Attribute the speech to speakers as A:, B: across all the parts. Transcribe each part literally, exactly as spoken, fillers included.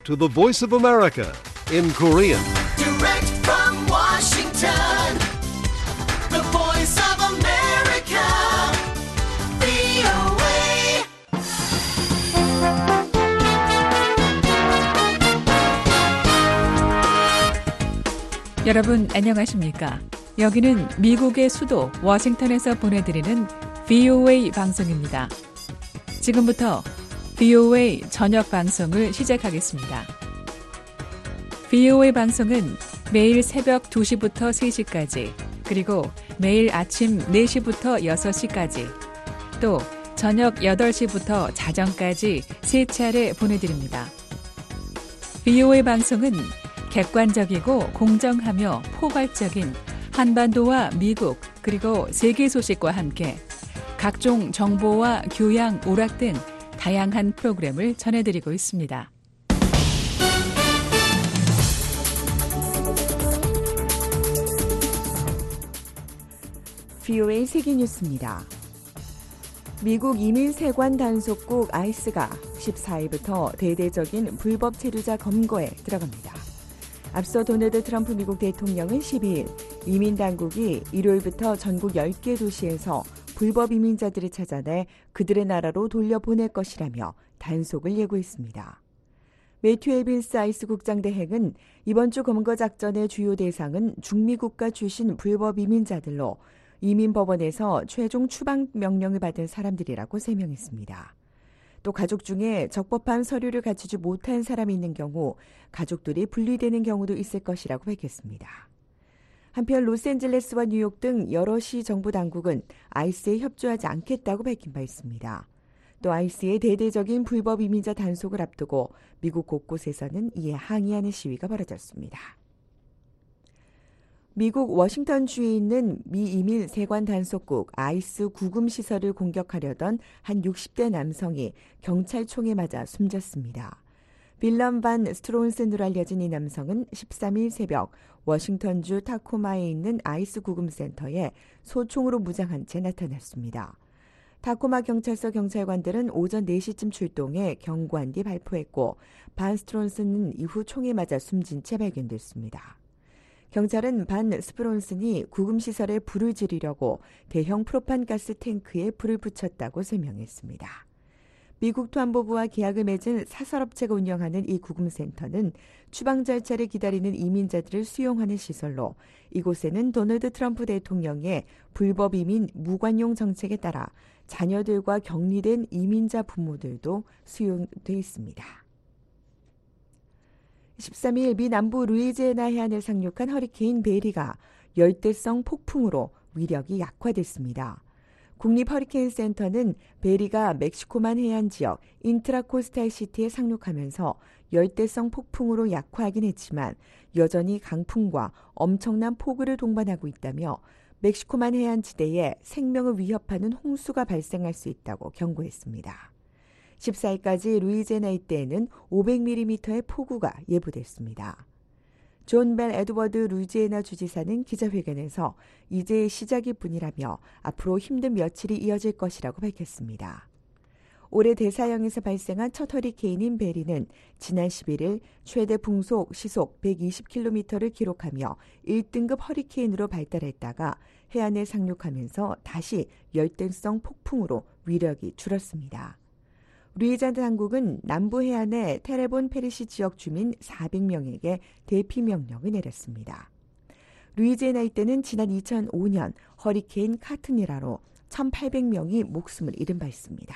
A: to the Voice of America in Korean.
B: Direct from Washington, the Voice of America, 브이오에이.
C: 여러분 안녕하십니까? 여기는 미국의 수도 워싱턴에서 보내드리는 브이오에이 방송입니다. 지금부터 브이오에이 저녁 방송을 시작하겠습니다. 브이오에이 방송은 매일 새벽 두 시부터 세 시까지, 그리고 매일 아침 네 시부터 여섯 시까지, 또 저녁 여덟 시부터 자정까지 세 차례 보내드립니다. 브이오에이 방송은 객관적이고 공정하며 포괄적인 한반도와 미국 그리고 세계 소식과 함께 각종 정보와 교양, 오락 등 다양한 프로그램을 전해드리고 있습니다.
D: 브이오에이 세계뉴스입니다. 미국 이민세관 단속국 아이스가 십사 일부터 대대적인 불법 체류자 검거에 들어갑니다. 앞서 도널드 트럼프 미국 대통령은 십이 일 이민당국이 일요일부터 전국 열 개 도시에서 불법 이민자들을 찾아내 그들의 나라로 돌려보낼 것이라며 단속을 예고했습니다. 매튜 에빈스 아이스 국장 대행은 이번 주 검거 작전의 주요 대상은 중미 국가 출신 불법 이민자들로 이민법원에서 최종 추방 명령을 받은 사람들이라고 설명했습니다. 또 가족 중에 적법한 서류를 갖추지 못한 사람이 있는 경우 가족들이 분리되는 경우도 있을 것이라고 밝혔습니다. 한편 로스앤젤레스와 뉴욕 등 여러 시 정부 당국은 아이스에 협조하지 않겠다고 밝힌 바 있습니다. 또 아이스의 대대적인 불법 이민자 단속을 앞두고 미국 곳곳에서는 이에 항의하는 시위가 벌어졌습니다. 미국 워싱턴주에 있는 미 이민 세관 단속국 아이스 구금 시설을 공격하려던 한 육십 대 남성이 경찰총에 맞아 숨졌습니다. 빌런 반 스트론슨으로 알려진 이 남성은 십삼 일 새벽 워싱턴주 타코마에 있는 아이스 구금센터에 소총으로 무장한 채 나타났습니다. 타코마 경찰서 경찰관들은 오전 네 시쯤 출동해 경고한 뒤 발포했고 반 스트론슨은 이후 총에 맞아 숨진 채 발견됐습니다. 경찰은 반 스프론슨이 구금시설에 불을 지르려고 대형 프로판가스 탱크에 불을 붙였다고 설명했습니다. 미국 토안보부와 계약을 맺은 사설업체가 운영하는 이 구금센터는 추방 절차를 기다리는 이민자들을 수용하는 시설로 이곳에는 도널드 트럼프 대통령의 불법 이민 무관용 정책에 따라 자녀들과 격리된 이민자 부모들도 수용돼 있습니다. 십삼 일 미 남부 루이지애나 해안을 상륙한 허리케인 베리가 열대성 폭풍으로 위력이 약화됐습니다. 국립 허리케인 센터는 베리가 멕시코만 해안 지역 인트라코스탈 시티에 상륙하면서 열대성 폭풍으로 약화하긴 했지만 여전히 강풍과 엄청난 폭우를 동반하고 있다며 멕시코만 해안 지대에 생명을 위협하는 홍수가 발생할 수 있다고 경고했습니다. 십사 일까지 루이지애나 일대에는 오백 밀리미터의 폭우가 예보됐습니다. 존 벨 에드워드 루이지애나 주지사는 기자회견에서 이제 시작일 뿐이라며 앞으로 힘든 며칠이 이어질 것이라고 밝혔습니다. 올해 대서양에서 발생한 첫 허리케인인 베리는 지난 십일 일 최대 풍속 시속 백이십 킬로미터를 기록하며 일 등급 허리케인으로 발달했다가 해안에 상륙하면서 다시 열대성 폭풍으로 위력이 줄었습니다. 루이지애나 당국은 남부 해안의 테레본 페리시 지역 주민 사백 명에게 대피 명령을 내렸습니다. 루이지애나 일대는 지난 이천오 년 허리케인 카트리나로 천팔백 명이 목숨을 잃은 바 있습니다.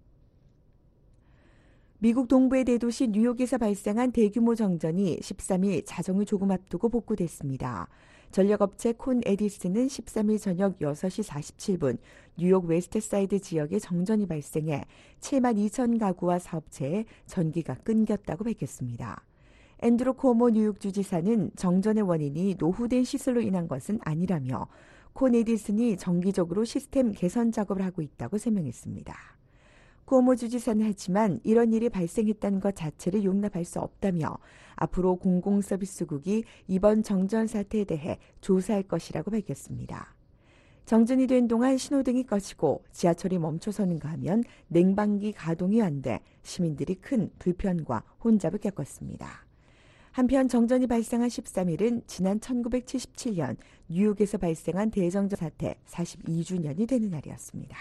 D: 미국 동부의 대도시 뉴욕에서 발생한 대규모 정전이 십삼 일 자정을 조금 앞두고 복구됐습니다. 전력업체 콘 에디슨은 십삼 일 저녁 여섯 시 사십칠 분 뉴욕 웨스트사이드 지역에 정전이 발생해 칠만 이천 가구와 사업체에 전기가 끊겼다고 밝혔습니다. 앤드루 코모 뉴욕주지사는 정전의 원인이 노후된 시설로 인한 것은 아니라며 콘 에디슨이 정기적으로 시스템 개선 작업을 하고 있다고 설명했습니다. 코모 주지사는 하지만 이런 일이 발생했다는 것 자체를 용납할 수 없다며 앞으로 공공서비스국이 이번 정전 사태에 대해 조사할 것이라고 밝혔습니다. 정전이 된 동안 신호등이 꺼지고 지하철이 멈춰서는가 하면 냉방기 가동이 안 돼 시민들이 큰 불편과 혼잡을 겪었습니다. 한편 정전이 발생한 십삼 일은 지난 천구백칠십칠 년 뉴욕에서 발생한 대정전 사태 사십이 주년이 되는 날이었습니다.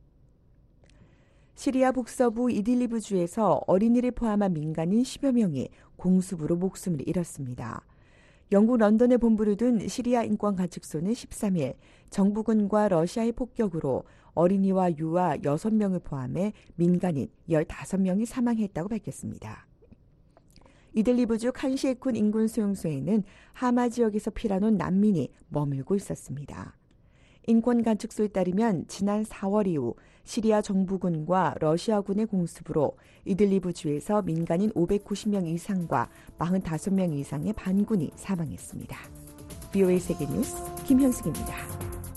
D: 시리아 북서부 이딜리브주에서 어린이를 포함한 민간인 십여 명이 공습으로 목숨을 잃었습니다. 영국 런던에 본부를 둔 시리아 인권가축소는 십삼 일 정부군과 러시아의 폭격으로 어린이와 유아 여섯 명을 포함해 민간인 열다섯 명이 사망했다고 밝혔습니다. 이들리브주 칸시에쿤 인근 수용소에는 하마 지역에서 피난온 난민이 머물고 있었습니다. 인권가축소에 따르면 지난 사월 이후 시리아 정부군과 러시아군의 공습으로 이들리브주에서 민간인 오백구십 명 이상과 사십오 명 이상의 반군이 사망했습니다. 브이오에이 세계뉴스 김현숙입니다.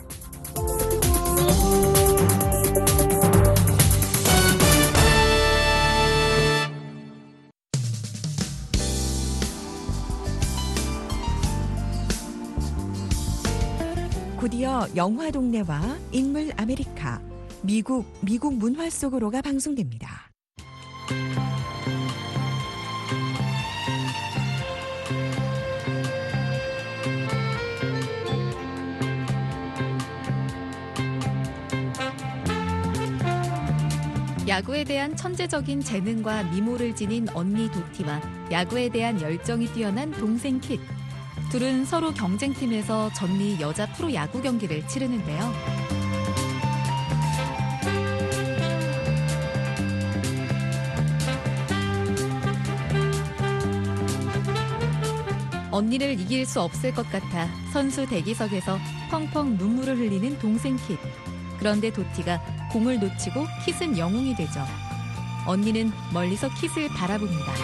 D: 곧이어 영화 동네와 인물 아메리카, 미국, 미국 문화 속으로가 방송됩니다.
E: 야구에 대한 천재적인 재능과 미모를 지닌 언니 도티와 야구에 대한 열정이 뛰어난 동생 킷. 둘은 서로 경쟁팀에서 전미 여자 프로야구 경기를 치르는데요. 언니를 이길 수 없을 것 같아 선수 대기석에서 펑펑 눈물을 흘리는 동생 킷. 그런데 도티가 공을 놓치고 킷은 영웅이 되죠. 언니는 멀리서 킷을 바라봅니다.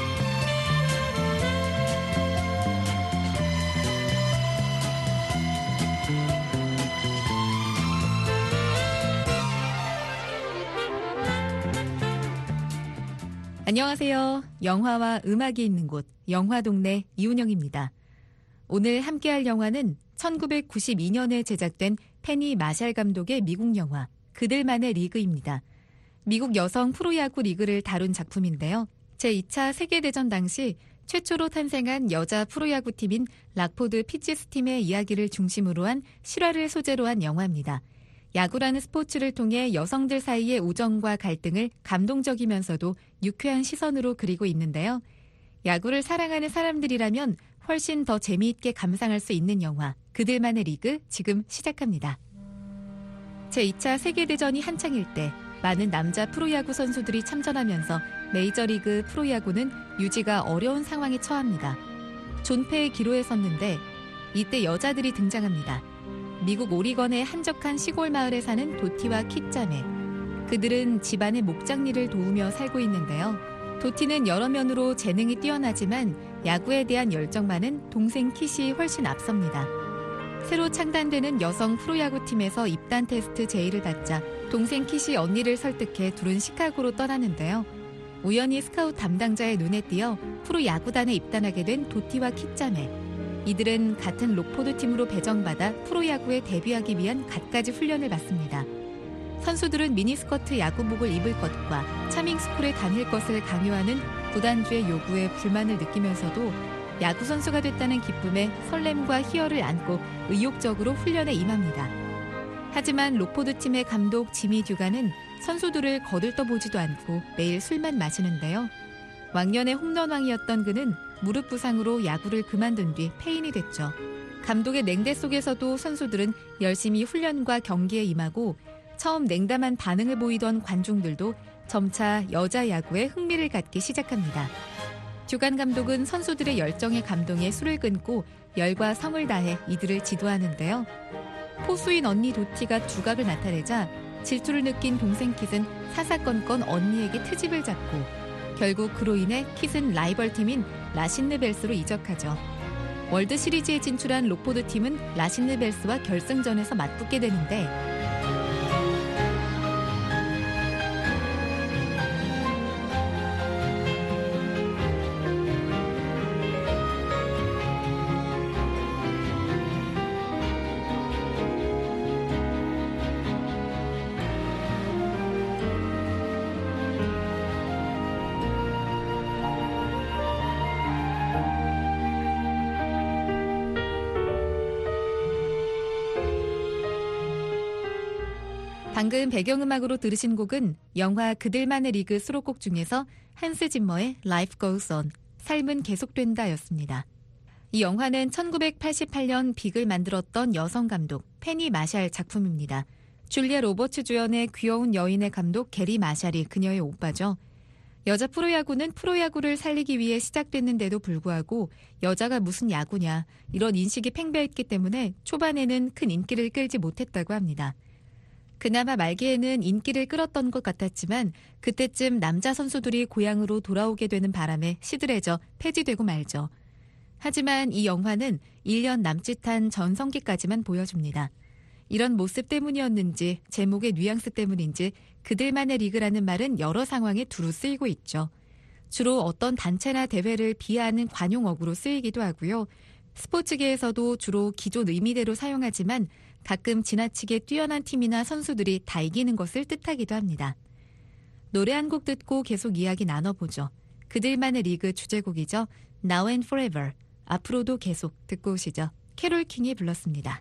E: 안녕하세요. 영화와 음악이 있는 곳 영화동네 이운영입니다. 오늘 함께할 영화는 천구백구십이 년에 제작된 페니 마샬 감독의 미국 영화 그들만의 리그입니다. 미국 여성 프로야구 리그를 다룬 작품인데요. 제이 차 세계대전 당시 최초로 탄생한 여자 프로야구팀인 락포드 피치스 팀의 이야기를 중심으로 한 실화를 소재로 한 영화입니다. 야구라는 스포츠를 통해 여성들 사이의 우정과 갈등을 감동적이면서도 유쾌한 시선으로 그리고 있는데요. 야구를 사랑하는 사람들이라면 훨씬 더 재미있게 감상할 수 있는 영화 그들만의 리그 지금 시작합니다. 제이 차 세계대전이 한창일 때 많은 남자 프로야구 선수들이 참전하면서 메이저리그 프로야구는 유지가 어려운 상황에 처합니다. 존폐의 기로에 섰는데 이때 여자들이 등장합니다. 미국 오리건의 한적한 시골 마을에 사는 도티와 킷 자매. 그들은 집안의 목장일을 도우며 살고 있는데요. 도티는 여러 면으로 재능이 뛰어나지만 야구에 대한 열정만은 동생 킷이 훨씬 앞섭니다. 새로 창단되는 여성 프로야구팀에서 입단 테스트 제의를 받자 동생 킷이 언니를 설득해 둘은 시카고로 떠나는데요. 우연히 스카우트 담당자의 눈에 띄어 프로야구단에 입단하게 된 도티와 킷 자매. 이들은 같은 록포드 팀으로 배정받아 프로야구에 데뷔하기 위한 갖가지 훈련을 받습니다. 선수들은 미니스커트 야구복을 입을 것과 차밍스쿨에 다닐 것을 강요하는 구단주의 요구에 불만을 느끼면서도 야구 선수가 됐다는 기쁨에 설렘과 희열을 안고 의욕적으로 훈련에 임합니다. 하지만 록포드 팀의 감독 지미 듀가는 선수들을 거들떠보지도 않고 매일 술만 마시는데요. 왕년의 홈런왕이었던 그는 무릎 부상으로 야구를 그만둔 뒤 폐인이 됐죠. 감독의 냉대 속에서도 선수들은 열심히 훈련과 경기에 임하고 처음 냉담한 반응을 보이던 관중들도 점차 여자 야구에 흥미를 갖기 시작합니다. 듀간 감독은 선수들의 열정에 감동해 술을 끊고 열과 성을 다해 이들을 지도하는데요. 포수인 언니 도티가 두각을 나타내자 질투를 느낀 동생 킷은 사사건건 언니에게 트집을 잡고 결국 그로 인해 킷은 라이벌 팀인 라신느벨스로 이적하죠. 월드 시리즈에 진출한 록포드 팀은 라신느벨스와 결승전에서 맞붙게 되는데 방금 배경음악으로 들으신 곡은 영화 그들만의 리그 수록곡 중에서 한스 짐머의 Life Goes On, 삶은 계속된다 였습니다. 이 영화는 천구백팔십팔 년 빅을 만들었던 여성 감독 페니 마샬 작품입니다. 줄리아 로버츠 주연의 귀여운 여인의 감독 게리 마샬이 그녀의 오빠죠. 여자 프로야구는 프로야구를 살리기 위해 시작됐는데도 불구하고 여자가 무슨 야구냐 이런 인식이 팽배했기 때문에 초반에는 큰 인기를 끌지 못했다고 합니다. 그나마 말기에는 인기를 끌었던 것 같았지만 그때쯤 남자 선수들이 고향으로 돌아오게 되는 바람에 시들해져 폐지되고 말죠. 하지만 이 영화는 일 년 남짓한 전성기까지만 보여줍니다. 이런 모습 때문이었는지 제목의 뉘앙스 때문인지 그들만의 리그라는 말은 여러 상황에 두루 쓰이고 있죠. 주로 어떤 단체나 대회를 비하하는 관용어구로 쓰이기도 하고요. 스포츠계에서도 주로 기존 의미대로 사용하지만 가끔 지나치게 뛰어난 팀이나 선수들이 다 이기는 것을 뜻하기도 합니다. 노래 한 곡 듣고 계속 이야기 나눠보죠. 그들만의 리그 주제곡이죠. Now and Forever. 앞으로도 계속 듣고 오시죠. 캐롤 킹이 불렀습니다.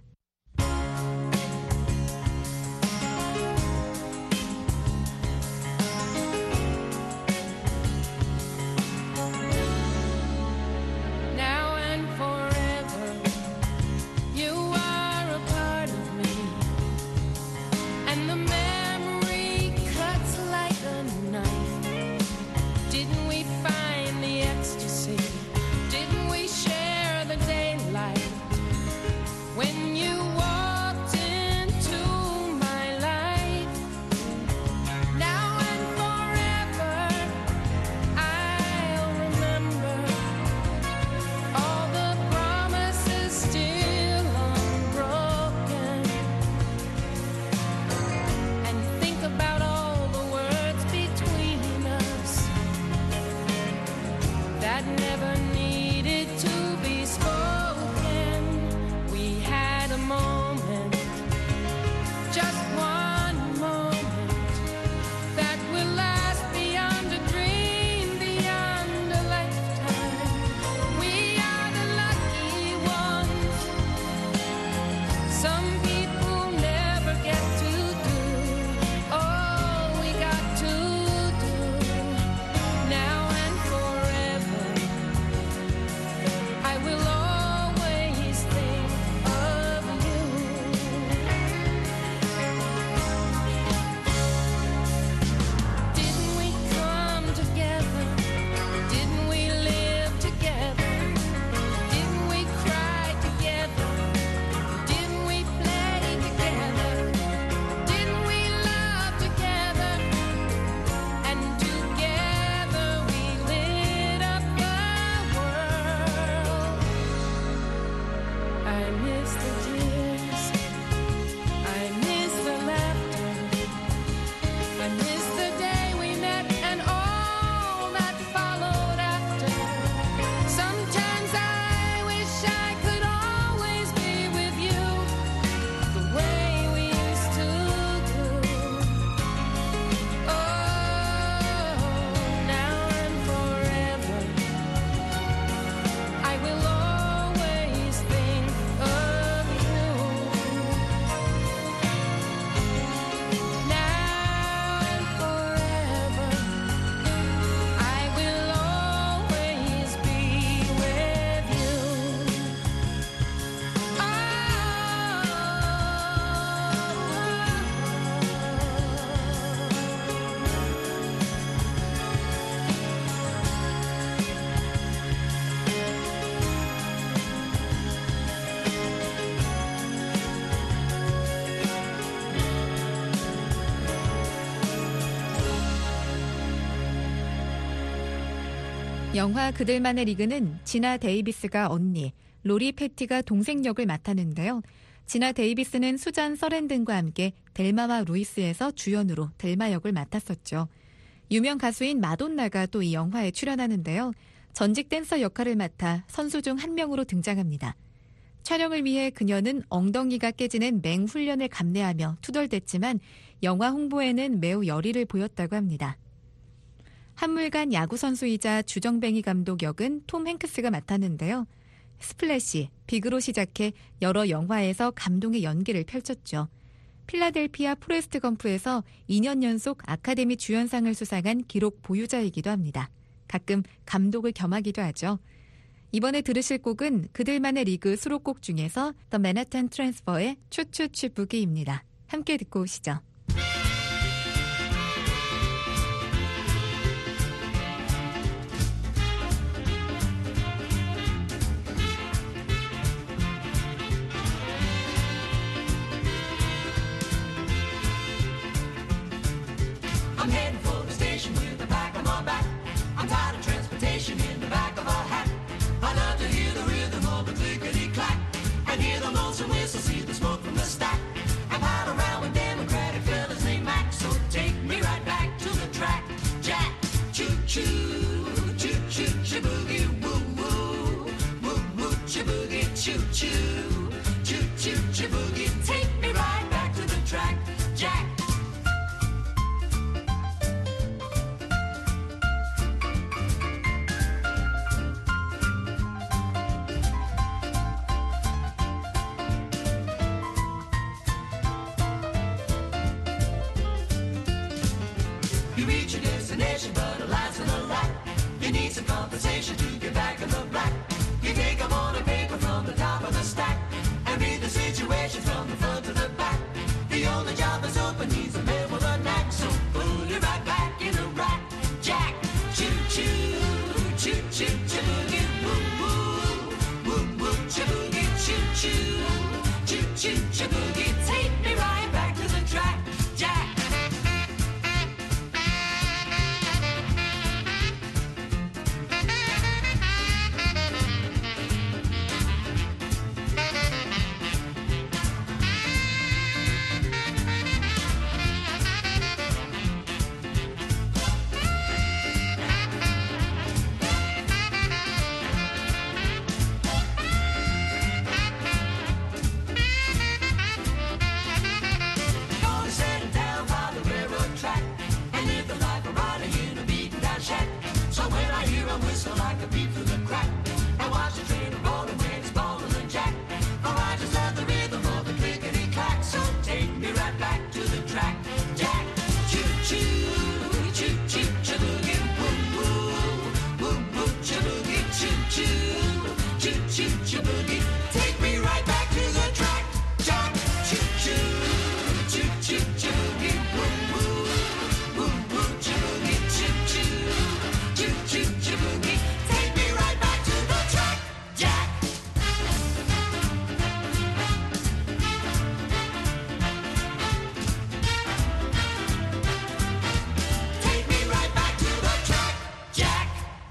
E: 영화 그들만의 리그는 지나 데이비스가 언니, 로리 패티가 동생 역을 맡았는데요. 지나 데이비스는 수잔 서랜든과 함께 델마와 루이스에서 주연으로 델마 역을 맡았었죠. 유명 가수인 마돈나가 또 이 영화에 출연하는데요. 전직 댄서 역할을 맡아 선수 중 한 명으로 등장합니다. 촬영을 위해 그녀는 엉덩이가 깨지는 맹훈련을 감내하며 투덜댔지만 영화 홍보에는 매우 열의를 보였다고 합니다. 한물간 야구선수이자 주정뱅이 감독 역은 톰 행크스가 맡았는데요. 스플래시, 빅으로 시작해 여러 영화에서 감동의 연기를 펼쳤죠. 필라델피아 포레스트 검프에서 이 년 연속 아카데미 주연상을 수상한 기록 보유자이기도 합니다. 가끔 감독을 겸하기도 하죠. 이번에 들으실 곡은 그들만의 리그 수록곡 중에서 The Manhattan Transfer의 추추추 부기입니다. 함께 듣고 오시죠.
B: I'm heading for the station with the back on my back. I'm tired of transportation in the back of a hat. I love to hear the rhythm of the clickety-clack and hear the lonesome whistle, see the smoke from the stack. I pile around with Democratic fellas named Mac, so take me right back to the track. Jack, choo-choo, choo-choo, choo-boogie, woo-woo, woo-woo, choo-boogie, choo-choo, choo-choo, choo-boogie, take me right back to the track. Jack. You reach your destination, but a life's in a lap. You need some compensation to get back in the black. You take a morning paper from the top of the stack and read the situation from the front to the back. The only job that's open needs a man with a knack, so put it right back in the rack. Jack, choo choo, choo choo, choo boogie, woo woo, woo woo, choo boogie, choo choo, choo choo, choo boogie, take me right back to the track. Jack. Gonna settle down by the railroad track and live the life of riding in a beaten down shack. So when I hear a whistle, I can peep through the crack and watch the train rolling when it's balling and jack. Oh, I just love the rhythm of the clickety clack. So take me right back to the track. Jack, choo choo, choo choo, choo boogie, woo woo, woo woo, choo boogie, choo choo, choo choo, choo boogie. Take me right back to the track. Jack, choo choo, choo choo, choo boogie, woo woo, woo woo, choo boogie, choo choo, choo choo, choo boogie. Take me right back to the track. Jack. Take me right back to the track. Jack.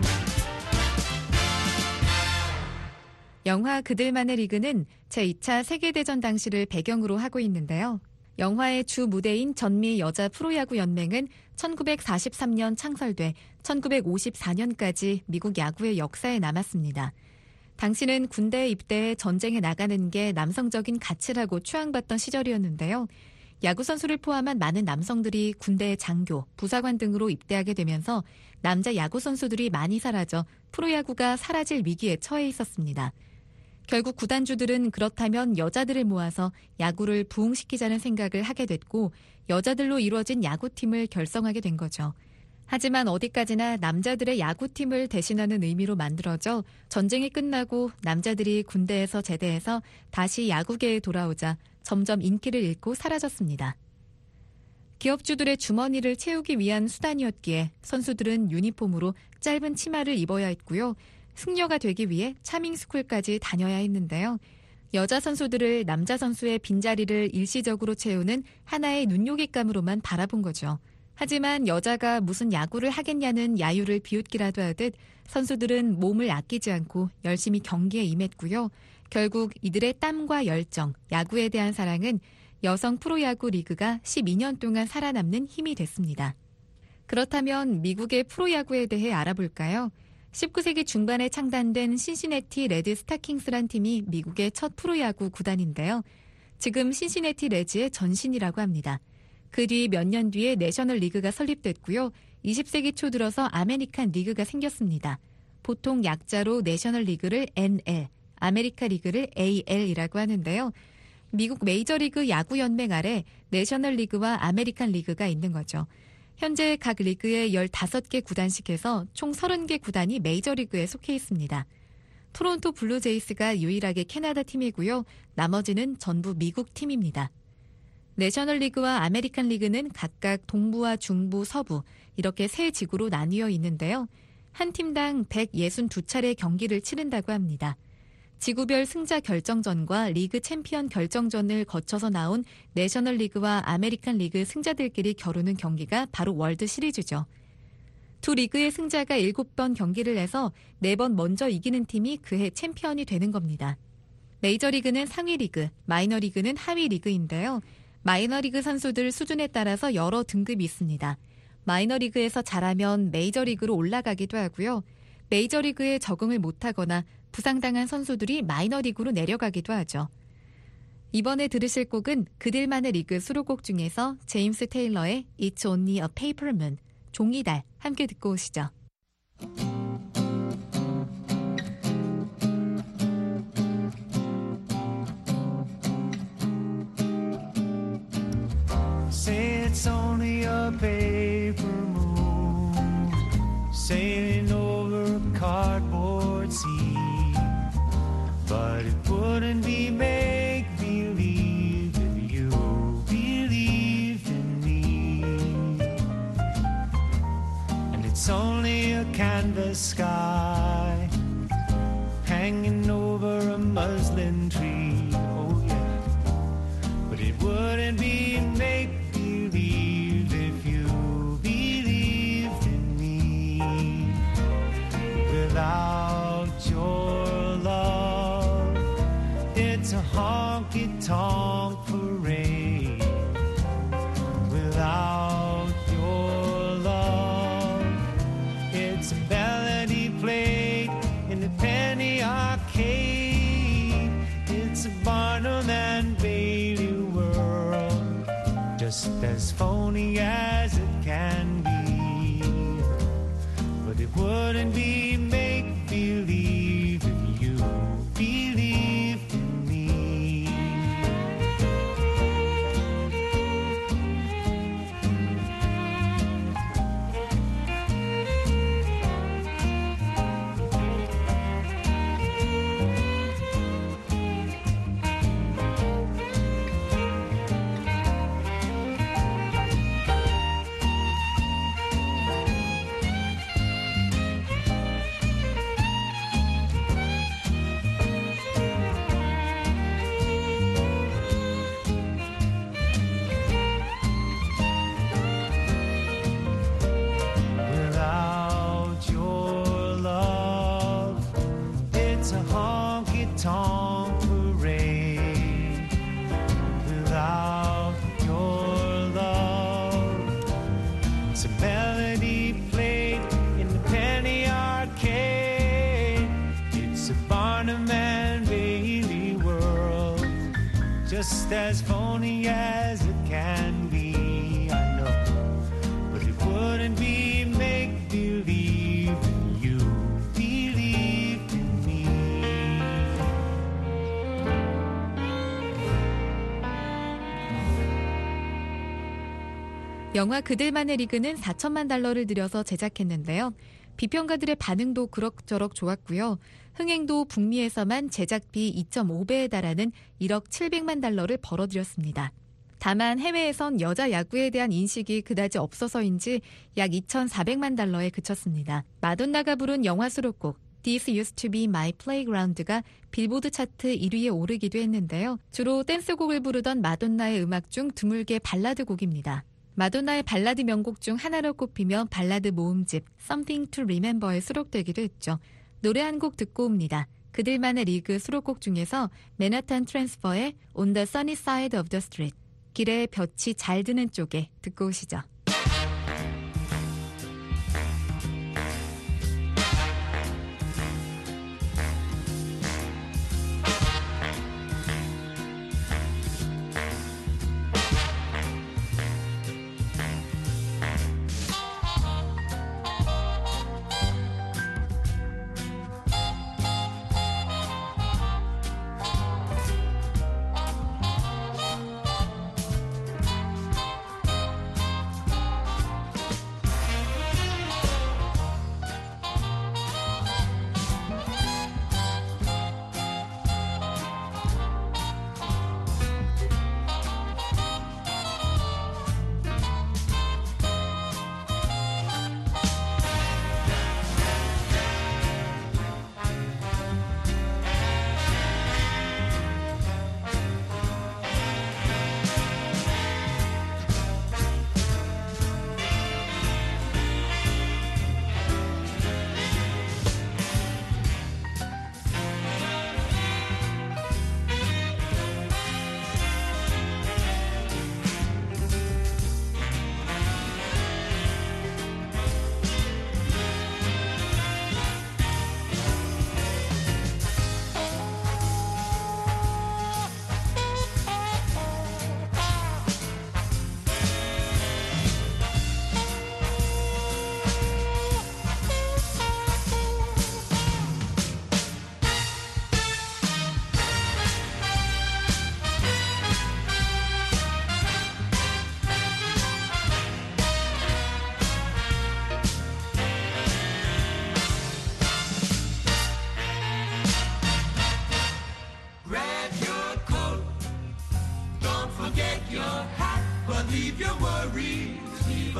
E: 영화 그들만의 리그는 제이 차 세계대전 당시를 배경으로 하고 있는데요. 영화의 주 무대인 전미 여자 프로야구 연맹은 천구백사십삼 년 창설돼 천구백오십사 년까지 미국 야구의 역사에 남았습니다. 당시는 군대에 입대해 전쟁에 나가는 게 남성적인 가치라고 추앙받던 시절이었는데요. 야구 선수를 포함한 많은 남성들이 군대의 장교, 부사관 등으로 입대하게 되면서 남자 야구 선수들이 많이 사라져 프로야구가 사라질 위기에 처해 있었습니다. 결국 구단주들은 그렇다면 여자들을 모아서 야구를 부흥시키자는 생각을 하게 됐고 여자들로 이루어진 야구팀을 결성하게 된 거죠. 하지만 어디까지나 남자들의 야구팀을 대신하는 의미로 만들어져 전쟁이 끝나고 남자들이 군대에서 제대해서 다시 야구계에 돌아오자 점점 인기를 잃고 사라졌습니다. 기업주들의 주머니를 채우기 위한 수단이었기에 선수들은 유니폼으로 짧은 치마를 입어야 했고요. 승려가 되기 위해 차밍스쿨까지 다녀야 했는데요. 여자 선수들을 남자 선수의 빈자리를 일시적으로 채우는 하나의 눈요깃감으로만 바라본 거죠. 하지만 여자가 무슨 야구를 하겠냐는 야유를 비웃기라도 하듯 선수들은 몸을 아끼지 않고 열심히 경기에 임했고요. 결국 이들의 땀과 열정, 야구에 대한 사랑은 여성 프로야구 리그가 십이 년 동안 살아남는 힘이 됐습니다. 그렇다면 미국의 프로야구에 대해 알아볼까요? 십구 세기 중반에 창단된 신시내티 레드 스타킹스란 팀이 미국의 첫 프로야구 구단인데요. 지금 신시내티 레즈의 전신이라고 합니다. 그 뒤 몇 년 뒤에 내셔널 리그가 설립됐고요. 이십 세기 초 들어서 아메리칸 리그가 생겼습니다. 보통 약자로 내셔널 리그를 엔 엘, 아메리카 리그를 에이 엘이라고 하는데요. 미국 메이저리그 야구연맹 아래 내셔널리그와 아메리칸 리그가 있는 거죠. 현재 각 리그에 열다섯 개 구단씩 해서 총 서른 개 구단이 메이저리그에 속해 있습니다. 토론토 블루제이스가 유일하게 캐나다 팀이고요. 나머지는 전부 미국 팀입니다. 내셔널리그와 아메리칸 리그는 각각 동부와 중부, 서부 이렇게 세 지구로 나뉘어 있는데요. 한 팀당 백육십이 차례 경기를 치른다고 합니다. 지구별 승자 결정전과 리그 챔피언 결정전을 거쳐서 나온 내셔널리그와 아메리칸 리그 승자들끼리 겨루는 경기가 바로 월드 시리즈죠. 두 리그의 승자가 일곱 번 경기를 해서 네 번 먼저 이기는 팀이 그해 챔피언이 되는 겁니다. 메이저리그는 상위 리그, 마이너리그는 하위 리그인데요. 마이너리그 선수들 수준에 따라서 여러 등급이 있습니다. 마이너리그에서 잘하면 메이저리그로 올라가기도 하고요. 메이저리그에 적응을 못하거나 부상당한 선수들이 마이너리그로 내려가기도 하죠. 이번에 들으실 곡은 그들만의 리그 수록곡 중에서 제임스 테일러의 It's Only a Paper Moon, 종이달 함께 듣고 오시죠.
F: Say it's only a paper moon sailing over a cardboard sea, but it wouldn't be make-believe if you believed in me. And it's only a canvas sky hanging over a muslin tree, oh yeah, but it wouldn't be make-believe if you believed in me. Without your love, it's a honky-tonk parade. Without your love, it's a melody played in the penny arcade. It's a Barnum and Bailey world, just as phony as it can be. But it wouldn't be make-believe if you believed in me. Without your love, it's a honky-tonk parade. Without your love, it's a melody played in the penny arcade. It's a Barnum and Bailey world, just as phony as it can be. I know, but it wouldn't be make-believe if you believed in me.
E: 영화 그들만의 리그는 사천만 달러를 들여서 제작했는데요. 비평가들의 반응도 그럭저럭 좋았고요. 흥행도 북미에서만 제작비 이 점 오 배에 달하는 일억 칠백만 달러를 벌어들였습니다. 다만 해외에선 여자 야구에 대한 인식이 그다지 없어서인지 약 이천사백만 달러에 그쳤습니다. 마돈나가 부른 영화 수록곡 This Used to Be My Playground가 빌보드 차트 일 위에 오르기도 했는데요. 주로 댄스곡을 부르던 마돈나의 음악 중 드물게 발라드 곡입니다. 마돈나의 발라드 명곡 중 하나로 꼽히며 발라드 모음집 Something to Remember에 수록되기도 했죠. 노래 한 곡 듣고 옵니다. 그들만의 리그 수록곡 중에서 맨하탄 트랜스퍼의 On the Sunny Side of the Street, 길에 볕이 잘 드는 쪽에 듣고 오시죠.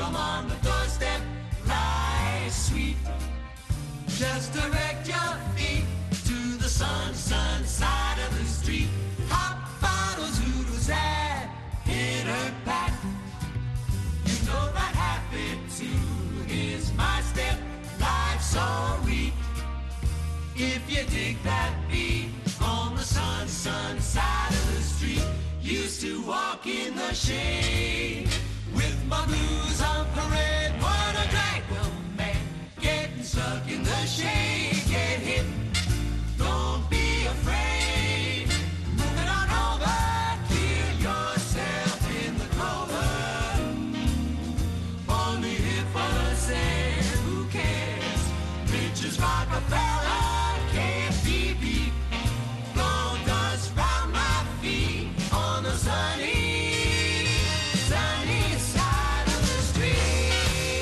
B: come on the doorstep, lie sweet. Just direct your feet to the sun, sun side of the street. Hot bottles, hoodles, and hitter pack. You know that happy too is my step. Life's all read. If you dig that beat on the sun, sun side of the street. Used to walk in the shade with my blues on parade. What a drag, well man, getting stuck in the shade. Get hit, don't be afraid. Move it on over, kill yourself in the clover. Only if I say, who cares? Riches Rockefeller can't be beat. Gold dust round my feet on the sunny, sunny side of the street.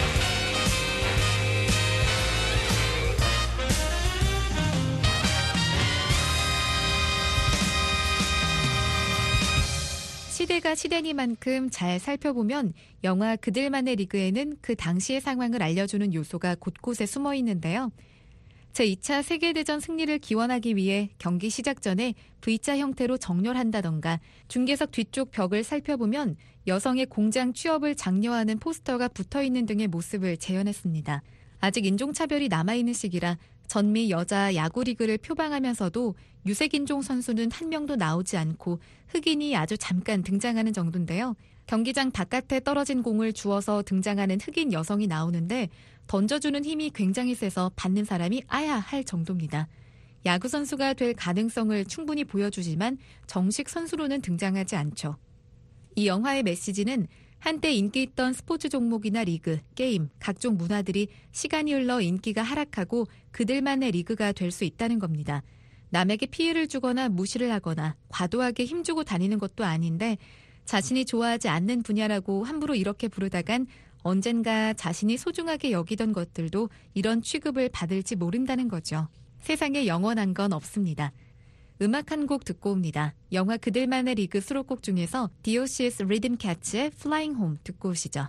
E: 시대가 시대니만큼 잘 살펴보면 영화 그들만의 리그에는 그 당시의 상황을 알려주는 요소가 곳곳에 숨어 있는데요. 제이 차 세계대전 승리를 기원하기 위해 경기 시작 전에 V자 형태로 정렬한다던가 중계석 뒤쪽 벽을 살펴보면 여성의 공장 취업을 장려하는 포스터가 붙어있는 등의 모습을 재현했습니다. 아직 인종차별이 남아있는 시기라 전미 여자 야구리그를 표방하면서도 유색인종 선수는 한 명도 나오지 않고 흑인이 아주 잠깐 등장하는 정도인데요. 경기장 바깥에 떨어진 공을 주워서 등장하는 흑인 여성이 나오는데 던져주는 힘이 굉장히 세서 받는 사람이 아야 할 정도입니다. 야구 선수가 될 가능성을 충분히 보여주지만 정식 선수로는 등장하지 않죠. 이 영화의 메시지는 한때 인기 있던 스포츠 종목이나 리그, 게임, 각종 문화들이 시간이 흘러 인기가 하락하고 그들만의 리그가 될 수 있다는 겁니다. 남에게 피해를 주거나 무시를 하거나 과도하게 힘주고 다니는 것도 아닌데 자신이 좋아하지 않는 분야라고 함부로 이렇게 부르다간 언젠가 자신이 소중하게 여기던 것들도 이런 취급을 받을지 모른다는 거죠. 세상에 영원한 건 없습니다. 음악 한 곡 듣고 옵니다. 영화 그들만의 리그 수록곡 중에서 디오시스 리듬 캐츠의 Flying Home 듣고 오시죠.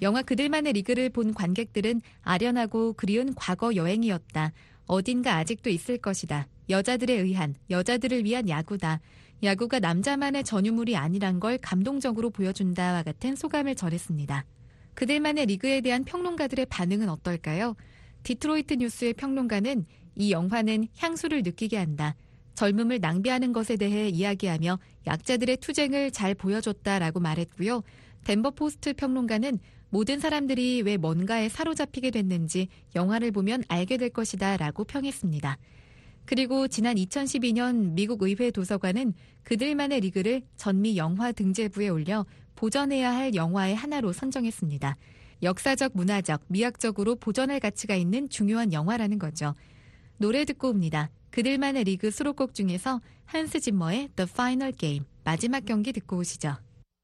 E: 영화 그들만의 리그를 본 관객들은 아련하고 그리운 과거 여행이었다. 어딘가 아직도 있을 것이다. 여자들에 의한, 여자들을 위한 야구다. 야구가 남자만의 전유물이 아니란 걸 감동적으로 보여준다와 같은 소감을 전했습니다. 그들만의 리그에 대한 평론가들의 반응은 어떨까요? 디트로이트 뉴스의 평론가는 이 영화는 향수를 느끼게 한다. 젊음을 낭비하는 것에 대해 이야기하며 약자들의 투쟁을 잘 보여줬다라고 말했고요. 덴버 포스트 평론가는 모든 사람들이 왜 뭔가에 사로잡히게 됐는지 영화를 보면 알게 될 것이다 라고 평했습니다. 그리고 지난 이천십이 년 미국 의회 도서관은 그들만의 리그를 전미 영화 등재부에 올려 보전해야 할 영화의 하나로 선정했습니다. 역사적, 문화적, 미학적으로 보전할 가치가 있는 중요한 영화라는 거죠. 노래 듣고 옵니다. 그들만의 리그 수록곡 중에서 한스 짐머의 The Final Game, 마지막 경기 듣고 오시죠.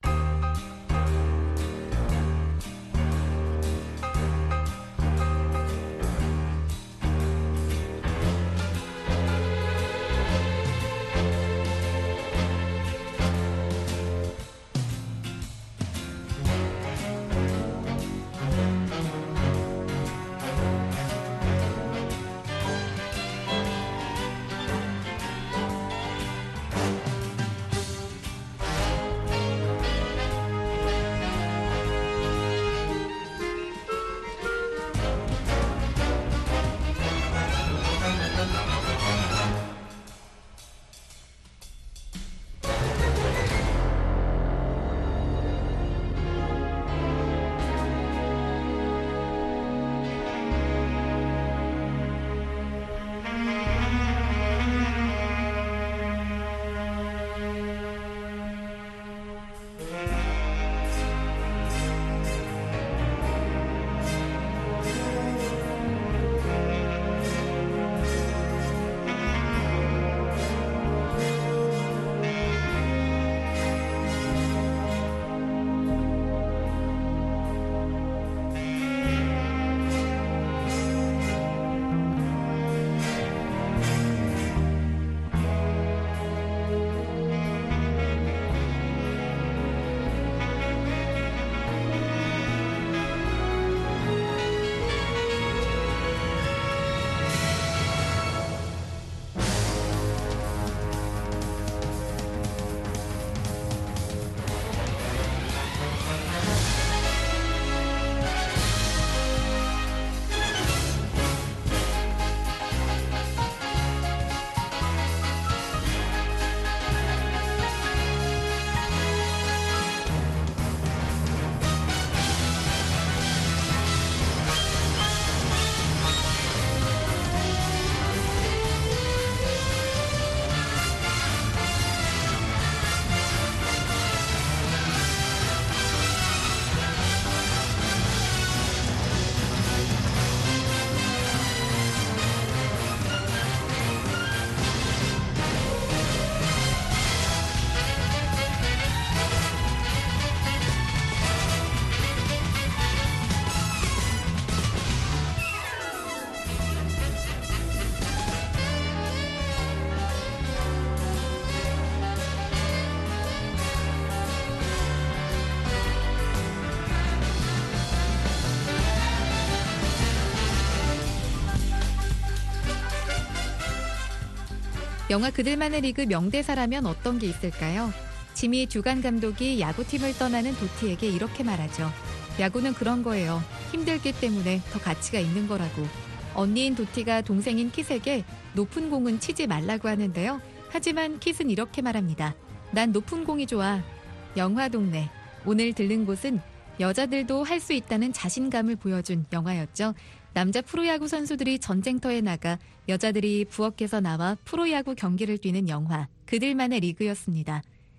E: 영화 그들만의 리그 명대사라면 어떤 게 있을까요? 지미 듀간 감독이 야구팀을 떠나는 도티에게 이렇게 말하죠. 야구는 그런 거예요. 힘들기 때문에 더 가치가 있는 거라고. 언니인 도티가 동생인 킷에게 높은 공은 치지 말라고 하는데요. 하지만 킷은 이렇게 말합니다. 난 높은 공이 좋아. 영화동네. 오늘 들른 곳은 여자들도 할 수 있다는 자신감을 보여준 영화였죠. 남자 프로야구 선수들이 전쟁터에 나가 여자들이 부엌에서 나와 프로야구 경기를 뛰는 영화 그들만의 리그였습니다.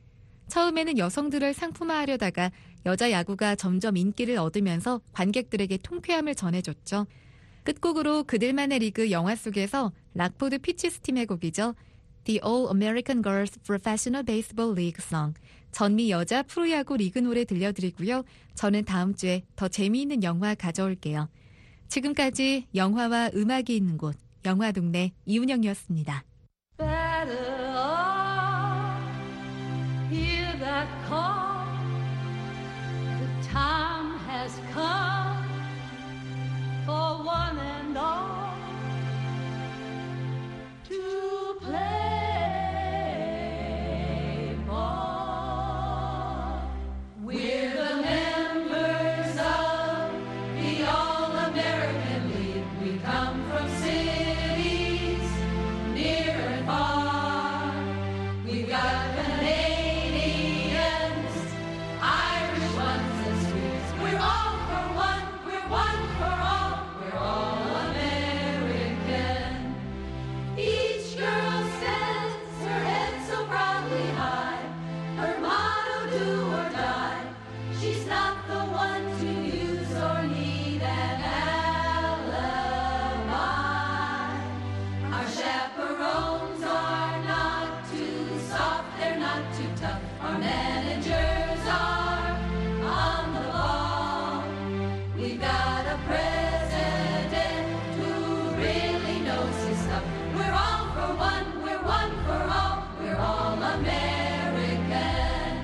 E: 처음에는 여성들을 상품화하려다가 여자 야구가 점점 인기를 얻으면서 관객들에게 통쾌함을 전해줬죠. 끝곡으로 그들만의 리그 영화 속에서 락포드 피치스 팀의 곡이죠. The All American Girls Professional Baseball League Song, 전미 여자 프로야구 리그 노래 들려드리고요. 저는 다음 주에 더 재미있는 영화 가져올게요. 지금까지 영화와 음악이 있는 곳, 영화동네 이운영이었습니다.
G: Better off, hear that call. The time has come. come for one and all to play ball. We're the members of the All-American League. We come from cities near and far. We've got Canadians, Irish ones and Swedes. We're all for one, we're one for all, we're all American. Each girl stands her head so proudly high, her motto do or die. She's not the one to use or need an alibi. Our chaperones are not too soft, they're not too tough. Our managers are on the ball. We've got a president who really knows his stuff. We're all for one, we're one for all, we're all American.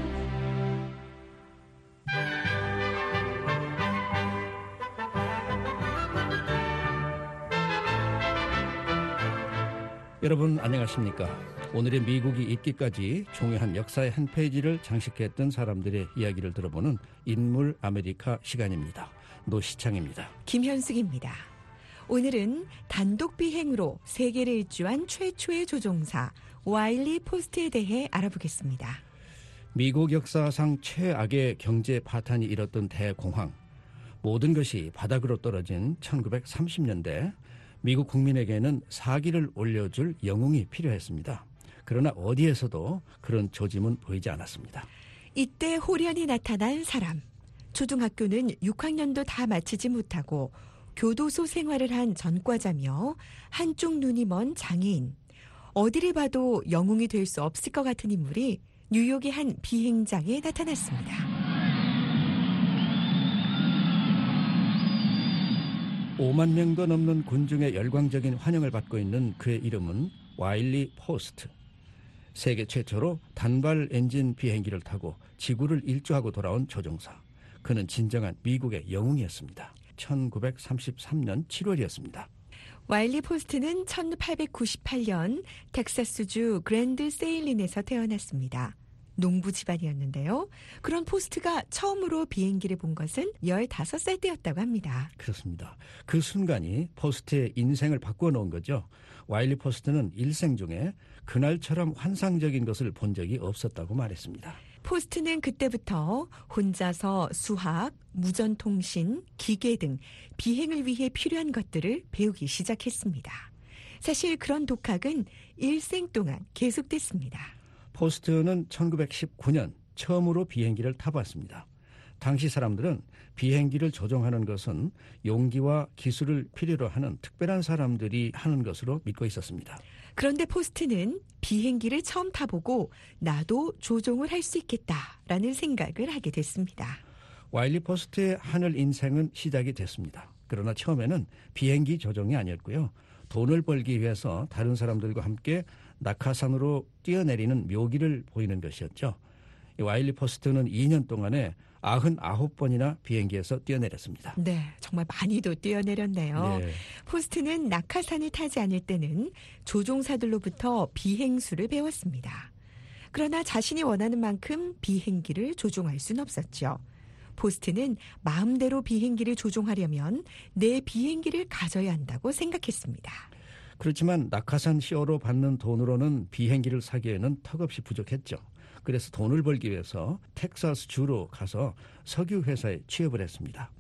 H: 여러분 안녕하십니까? 오늘의 미국이 있기까지 중요한 역사의 한 페이지를 장식했던 사람들의 이야기를 들어보는 인물 아메리카 시간입니다. 노시창입니다.
D: 김현숙입니다. 오늘은 단독 비행으로 세계를 일주한 최초의 조종사 와일리 포스트에 대해 알아보겠습니다.
H: 미국 역사상 최악의 경제 파탄이 일었던 대공황, 모든 것이 바닥으로 떨어진 천구백삼십 년대 미국 국민에게는 사기를 올려줄 영웅이 필요했습니다. 그러나 어디에서도 그런 조짐은 보이지 않았습니다.
D: 이때 호련히 나타난 사람. 초등학교는 육 학년도 다 마치지 못하고 교도소 생활을 한 전과자며 한쪽 눈이 먼 장애인. 어디를 봐도 영웅이 될 수 없을 것 같은 인물이 뉴욕의 한 비행장에 나타났습니다.
H: 오만 명도 넘는 군중의 열광적인 환영을 받고 있는 그의 이름은 와일리 포스트. 세계 최초로 단발 엔진 비행기를 타고 지구를 일주하고 돌아온 조종사. 그는 진정한 미국의 영웅이었습니다. 천구백삼십삼 년 칠월이었습니다.
D: 와일리 포스트는 천팔백구십팔 년 텍사스주 그랜드 세일린에서 태어났습니다. 농부 집안이었는데요. 그런 포스트가 처음으로 비행기를 본 것은 열다섯 살 때였다고 합니다.
H: 그렇습니다. 그 순간이 포스트의 인생을 바꾸어 놓은 거죠. 와일리 포스트는 일생 중에 그날처럼 환상적인 것을 본 적이 없었다고 말했습니다.
D: 포스트는 그때부터 혼자서 수학, 무전통신, 기계 등 비행을 위해 필요한 것들을 배우기 시작했습니다. 사실 그런 독학은 일생 동안 계속됐습니다.
H: 포스트는 천구백십구 년 처음으로 비행기를 타봤습니다. 당시 사람들은 비행기를 조종하는 것은 용기와 기술을 필요로 하는 특별한 사람들이 하는 것으로 믿고 있었습니다.
D: 그런데 포스트는 비행기를 처음 타보고 나도 조종을 할 수 있겠다라는 생각을 하게 됐습니다.
H: 와일리 포스트의 하늘 인생은 시작이 됐습니다. 그러나 처음에는 비행기 조종이 아니었고요. 돈을 벌기 위해서 다른 사람들과 함께 낙하산으로 뛰어내리는 묘기를 보이는 것이었죠. 와일리 포스트는 이 년 동안에 구십구 번이나 비행기에서 뛰어내렸습니다.
D: 네, 정말 많이도 뛰어내렸네요.
H: 네.
D: 포스트는 낙하산을 타지 않을 때는 조종사들로부터 비행수를 배웠습니다. 그러나 자신이 원하는 만큼 비행기를 조종할 수는 없었죠. 포스트는 마음대로 비행기를 조종하려면 내 비행기를 가져야 한다고 생각했습니다.
H: 그렇지만 낙하산 쇼로 받는 돈으로는 비행기를 사기에는 턱없이 부족했죠. 그래서 돈을 벌기 위해서 텍사스 주로 가서 석유 회사에 취업을 했습니다.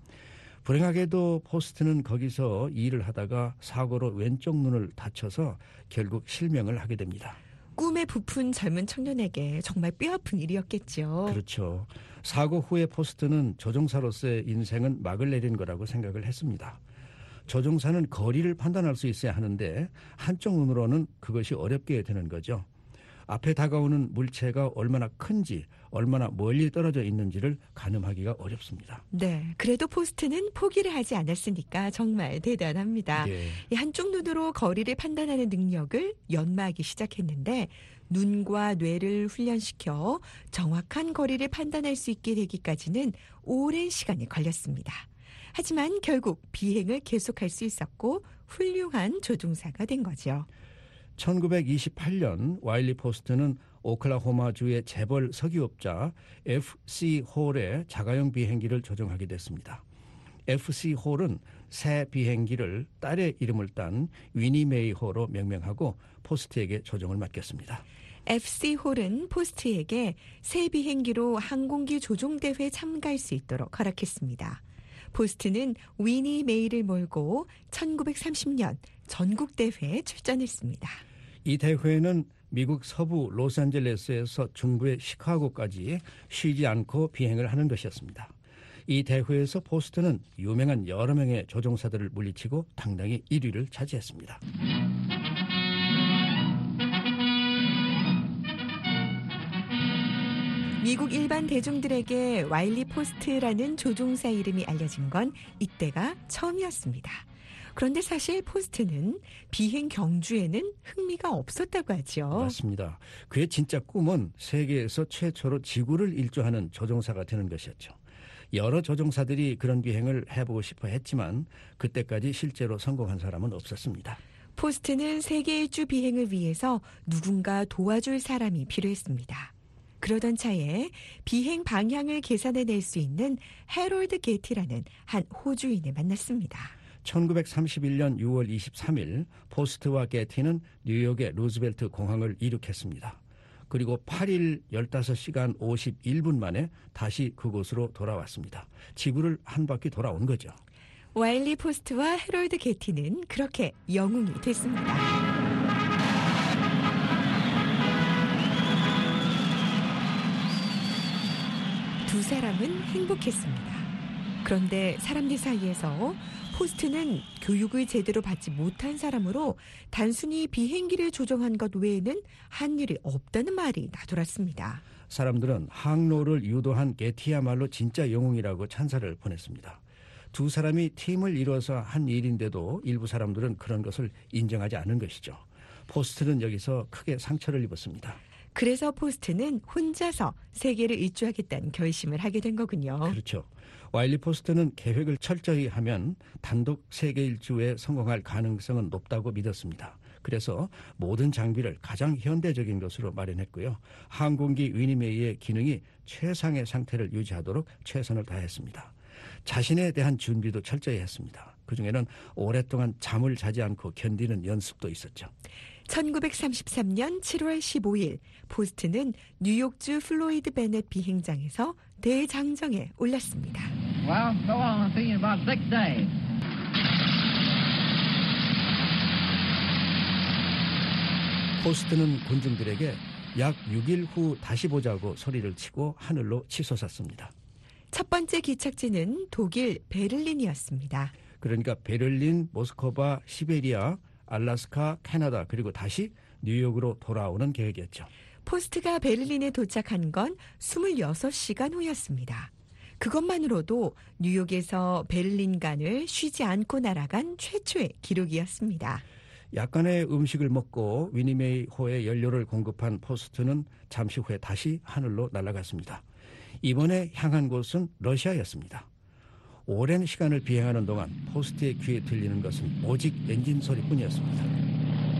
H: 불행하게도 포스트는 거기서 일을 하다가 사고로 왼쪽 눈을 다쳐서 결국 실명을 하게 됩니다.
D: 꿈에 부푼 젊은 청년에게 정말 뼈아픈 일이었겠죠.
H: 그렇죠. 사고 후에 포스트는 조종사로서의 인생은 막을 내린 거라고 생각을 했습니다. 조종사는 거리를 판단할 수 있어야 하는데 한쪽 눈으로는 그것이 어렵게 되는 거죠. 앞에 다가오는 물체가 얼마나 큰지, 얼마나 멀리 떨어져 있는지를 가늠하기가 어렵습니다.
D: 네, 그래도 포스트는 포기를 하지 않았으니까 정말 대단합니다.
H: 네.
D: 이 한쪽 눈으로 거리를 판단하는 능력을 연마하기 시작했는데 눈과 뇌를 훈련시켜 정확한 거리를 판단할 수 있게 되기까지는 오랜 시간이 걸렸습니다. 하지만 결국 비행을 계속할 수 있었고 훌륭한 조종사가 된 거죠.
H: 천구백이십팔 년 와일리 포스트는 오클라호마주의 재벌 석유업자 에프씨 홀의 자가용 비행기를 조종하게 됐습니다. 에프씨 홀은 새 비행기를 딸의 이름을 딴 위니 메이 홀로 명명하고 포스트에게 조종을 맡겼습니다.
D: 에프씨 홀은 포스트에게 새 비행기로 항공기 조종대회에 참가할 수 있도록 허락했습니다. 포스트는 위니 메이를 몰고 천구백삼십 년 전국대회에 출전했습니다.
H: 이 대회는 미국 서부 로스앤젤레스에서 중부의 시카고까지 쉬지 않고 비행을 하는 것이었습니다. 이 대회에서 포스트는 유명한 여러 명의 조종사들을 물리치고 당당히 일 위를 차지했습니다.
D: 미국 일반 대중들에게 와일리 포스트라는 조종사 이름이 알려진 건 이때가 처음이었습니다. 그런데 사실 포스트는 비행 경주에는 흥미가 없었다고 하죠.
H: 맞습니다. 그의 진짜 꿈은 세계에서 최초로 지구를 일주하는 조종사가 되는 것이었죠. 여러 조종사들이 그런 비행을 해보고 싶어 했지만 그때까지 실제로 성공한 사람은 없었습니다.
D: 포스트는 세계 일주 비행을 위해서 누군가 도와줄 사람이 필요했습니다. 그러던 차에 비행 방향을 계산해낼 수 있는 해롤드 게티라는 한 호주인을 만났습니다.
H: 천구백삼십일 년 유월 이십삼일 포스트와 게티는 뉴욕의 루즈벨트 공항을 이륙했습니다. 그리고 팔 일 열다섯 시간 오십일 분 만에 다시 그곳으로 돌아왔습니다. 지구를 한 바퀴 돌아온 거죠.
D: 와일리 포스트와 해롤드 게티는 그렇게 영웅이 됐습니다. 두 사람은 행복했습니다. 그런데 사람들 사이에서 포스트는 교육을 제대로 받지 못한 사람으로 단순히 비행기를 조종한 것 외에는 한 일이 없다는 말이 나돌았습니다.
H: 사람들은 항로를 유도한 게티야말로 진짜 영웅이라고 찬사를 보냈습니다. 두 사람이 팀을 이뤄서 한 일인데도 일부 사람들은 그런 것을 인정하지 않은 것이죠. 포스트는 여기서 크게 상처를 입었습니다.
D: 그래서 포스트는 혼자서 세계를 일주하겠다는 결심을 하게 된 거군요.
H: 그렇죠. 와일리 포스트는 계획을 철저히 하면 단독 세계 일주에 성공할 가능성은 높다고 믿었습니다. 그래서 모든 장비를 가장 현대적인 것으로 마련했고요. 항공기 위니메이의 기능이 최상의 상태를 유지하도록 최선을 다했습니다. 자신에 대한 준비도 철저히 했습니다. 그중에는 오랫동안 잠을 자지 않고 견디는 연습도 있었죠.
D: 천구백삼십삼 년 칠월 십오일 포스트는 뉴욕주 플로이드 베넷 비행장에서 대장정에 올랐습니다.
I: Well, go on. I'll see you in about six days.
H: 포스트는 군중들에게 약 육 일 후 다시 보자고 소리를 치고 하늘로 치솟았습니다.
D: 첫 번째 기착지는 독일 베를린이었습니다.
H: 그러니까 베를린, 모스크바, 시베리아, 알래스카, 캐나다 그리고 다시 뉴욕으로 돌아오는 계획이었죠.
D: 포스트가 베를린에 도착한 건 이십육 시간 후였습니다. 그것만으로도 뉴욕에서 베를린간을 쉬지 않고 날아간 최초의 기록이었습니다.
H: 약간의 음식을 먹고 위니메이 호에 연료를 공급한 포스트는 잠시 후에 다시 하늘로 날아갔습니다. 이번에 향한 곳은 러시아였습니다. 오랜 시간을 비행하는 동안 포스트의 귀에 들리는 것은 오직 엔진 소리뿐이었습니다.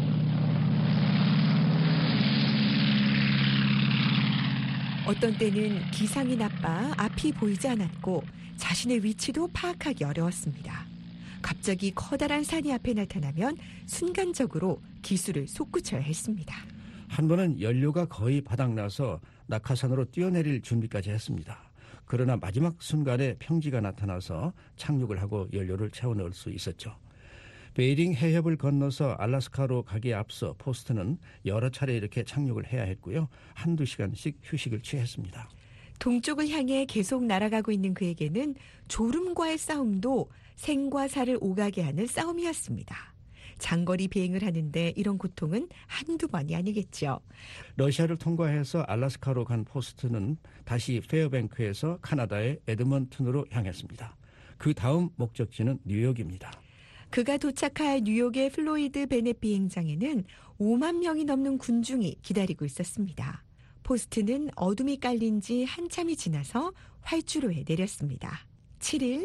D: 어떤 때는 기상이 나빠 앞이 보이지 않았고 자신의 위치도 파악하기 어려웠습니다. 갑자기 커다란 산이 앞에 나타나면 순간적으로 기술을 솟구쳐야 했습니다.
H: 한 번은 연료가 거의 바닥나서 낙하산으로 뛰어내릴 준비까지 했습니다. 그러나 마지막 순간에 평지가 나타나서 착륙을 하고 연료를 채워 넣을 수 있었죠. 베이링 해협을 건너서 알래스카로 가기에 앞서 포스트는 여러 차례 이렇게 착륙을 해야 했고요. 한두 시간씩 휴식을 취했습니다.
D: 동쪽을 향해 계속 날아가고 있는 그에게는 졸음과의 싸움도 생과 사를 오가게 하는 싸움이었습니다. 장거리 비행을 하는데 이런 고통은 한두 번이 아니겠죠.
H: 러시아를 통과해서 알래스카로 간 포스트는 다시 페어뱅크에서 카나다의 에드먼튼으로 향했습니다. 그 다음 목적지는 뉴욕입니다.
D: 그가 도착할 뉴욕의 플로이드 베넷 비행장에는 오만 명이 넘는 군중이 기다리고 있었습니다. 포스트는 어둠이 깔린 지 한참이 지나서 활주로에 내렸습니다. 칠 일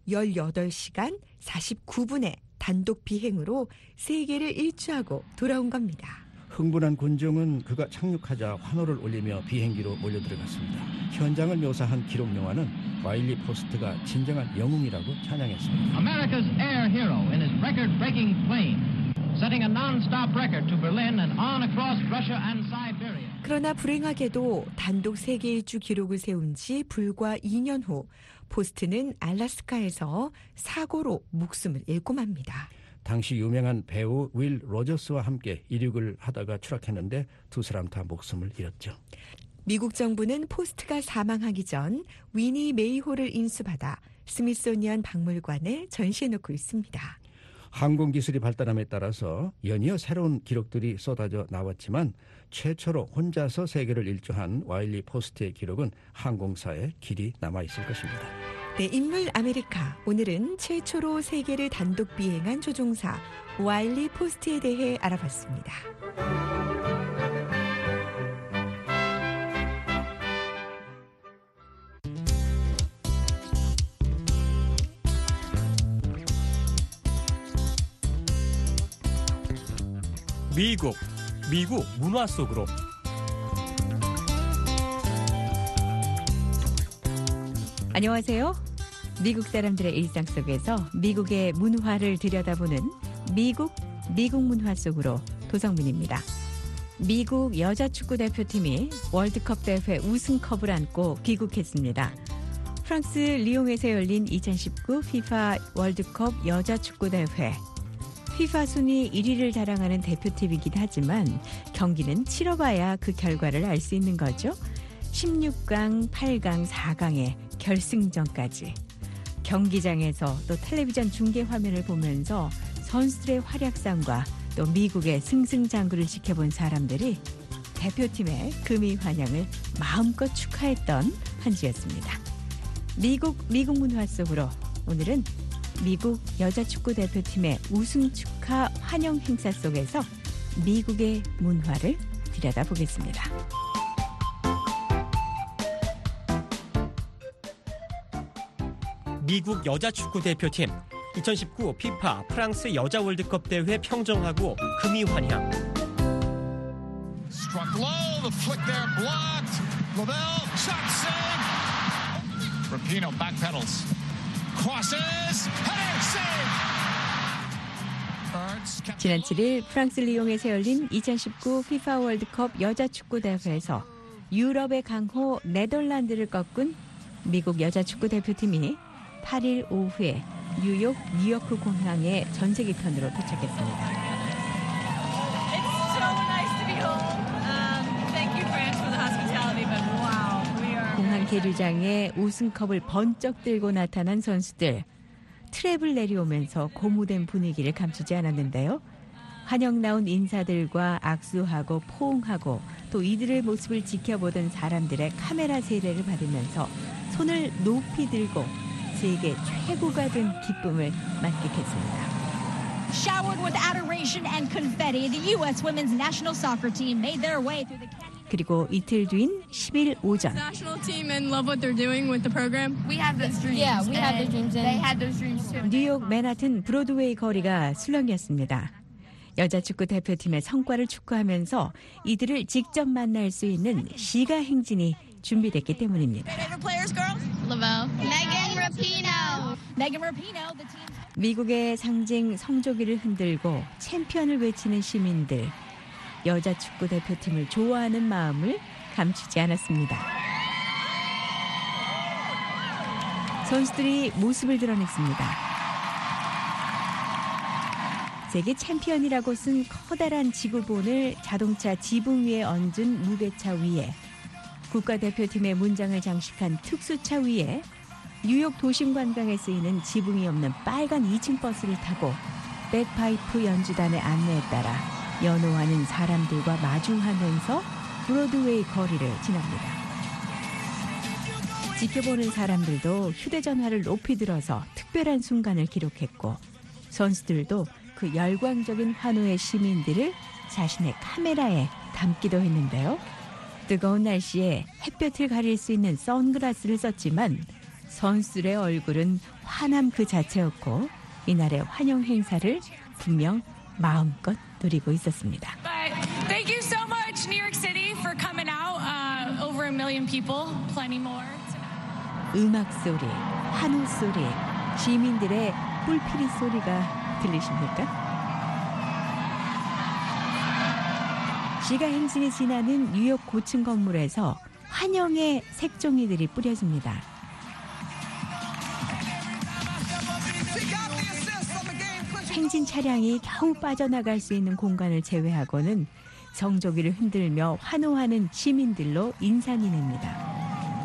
D: 열여덟 시간 사십구 분의 단독 비행으로 세계를 일주하고 돌아온 겁니다.
H: 흥분한 군중은 그가 착륙하자 환호를 올리며 비행기로 몰려들어갔습니다. 현장을 묘사한 기록 영화는 와일리 포스트가 진정한 영웅이라고 찬양했습니다.
I: America's air hero in his record-breaking plane, setting a non-stop record to Berlin and on across Russia and Siberia.
D: 그러나 불행하게도 단독 세계 일주 기록을 세운 지 불과 이 년 후 포스트는 알래스카에서 사고로 목숨을 잃고 맙니다.
H: 당시 유명한 배우 윌 로저스와 함께 이륙을 하다가 추락했는데 두 사람 다 목숨을 잃었죠.
D: 미국 정부는 포스트가 사망하기 전 위니 메이호를 인수받아 스미소니언 박물관에 전시해놓고 있습니다.
H: 항공기술이 발달함에 따라서 연이어 새로운 기록들이 쏟아져 나왔지만 최초로 혼자서 세계를 일주한 와일리 포스트의 기록은 항공사에 길이 남아있을 것입니다.
D: 네, 인물 아메리카. 오늘은 최초로 세계를 단독 비행한 조종사 와일리 포스트에 대해 알아봤습니다.
J: 미국, 미국 문화 속으로.
C: 안녕하세요. 미국 사람들의 일상 속에서 미국의 문화를 들여다보는 미국, 미국 문화 속으로 도성문입니다. 미국 여자 축구 대표팀이 월드컵 대회 우승컵을 안고 귀국했습니다. 프랑스 리옹에서 열린 이천십구 피파 월드컵 여자 축구 대회. 피파 순위 일 위를 자랑하는 대표팀이긴 하지만 경기는 치러봐야 그 결과를 알 수 있는 거죠. 십육 강, 팔 강, 사 강의 결승전까지. 경기장에서 또 텔레비전 중계 화면을 보면서 선수들의 활약상과 또 미국의 승승장구를 지켜본 사람들이 대표팀의 금이 환영을 마음껏 축하했던 한 주였습니다. 미국, 미국 문화 속으로 오늘은 미국 여자축구 대표팀의 우승 축하 환영 행사 속에서 미국의 문화를 들여다보겠습니다.
J: 미국 여자 축구 대표팀 이천십구 피파 프랑스 여자 월드컵 대회 평정하고 금이 환영.
K: Struck low, the flick there blocked. Lavelle shot save. Rapinoe backpedals. Crosses. Header save.
C: 지난 칠 일 프랑스 리옹에서 열린 이천십구 피파 월드컵 여자 축구 대회에서 유럽의 강호 네덜란드를 꺾은 미국 여자 축구 대표팀이 팔 일 오후에 뉴욕 뉴요크 공항에 전세기 편으로 도착했습니다.
L: It's so nice to be home. Um, thank you, France, for the hospitality, but wow, we are.
C: 공항 계류장에 우승컵을 번쩍 들고 나타난 선수들. 트랩을 내려오면서 고무된 분위기를 감추지 않았는데요. 환영 나온 인사들과 악수하고 포옹하고 또 이들의 모습을 지켜보던 사람들의 카메라 세례를 받으면서 손을 높이 들고 세계 최고가 된 기쁨을 만끽했습니다.
M: Showered with adoration and confetti, the U S Women's National Soccer Team made their way through the canyon.
C: 그리고 이틀 뒤인 십 일 오전.
L: National team and love what they're doing with the program.
N: We have those dreams.
M: Yeah, we have those dreams.
N: They had those dreams too.
C: 뉴욕 맨하튼 브로드웨이 거리가 술렁이었습니다. 여자축구 대표팀의 성과를 축구하면서 이들을 직접 만날 수 있는 시가 행진이 준비됐기 때문입니다.
M: Favorite players, girls?
N: Lavelle. Megan Rapinoe.
M: Megan Rapinoe, the team.
C: 미국의 상징 성조기를 흔들고 챔피언을 외치는 시민들. 여자축구 대표팀을 좋아하는 마음을 감추지 않았습니다. 선수들이 모습을 드러냈습니다. 세계 챔피언이라고 쓴 커다란 지구본을 자동차 지붕 위에 얹은 무게차 위에 국가대표팀의 문장을 장식한 특수차 위에 뉴욕 도심 관광에 쓰이는 지붕이 없는 빨간 이 층 버스를 타고 백파이프 연주단의 안내에 따라 연호하는 사람들과 마주하면서 브로드웨이 거리를 지납니다. 지켜보는 사람들도 휴대전화를 높이 들어서 특별한 순간을 기록했고 선수들도 그 열광적인 환호의 시민들을 자신의 카메라에 담기도 했는데요. 뜨거운 날씨에 햇볕을 가릴 수 있는 선글라스를 썼지만
D: 선수들의 얼굴은 환함 그 자체였고 이날의 환영 행사를 분명 마음껏 누리고 있었습니다.
L: But thank you so much, New York City, for coming out. Uh, over a million people, plenty more.
D: 음악 소리, 한우 소리, 시민들의 뿔피리 소리가 들리십니까? 시가 행진이 지나는 뉴욕 고층 건물에서 환영의 색종이들이 뿌려집니다. 행진 차량이 겨우 빠져나갈 수 있는 공간을 제외하고는 성조기를 흔들며 환호하는 시민들로 인산이 냅니다.